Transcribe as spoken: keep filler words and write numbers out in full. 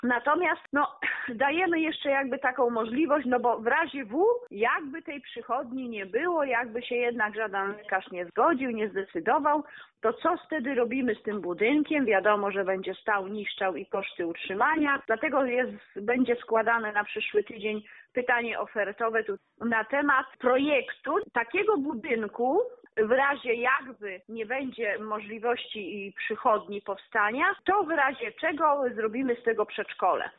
Natomiast no, dajemy jeszcze jakby taką możliwość, no bo w razie W, jakby tej przychodni nie było, jakby się jednak żaden lekarz nie zgodził, nie zdecydował, to co wtedy robimy z tym budynkiem? Wiadomo, że będzie stał, niszczał i koszty utrzymania, dlatego jest, będzie składane na przyszły tydzień pytanie ofertowe tu na temat projektu takiego budynku, w razie jakby nie będzie możliwości i przychodni powstania, to w razie czego zrobimy z tego przedszkole.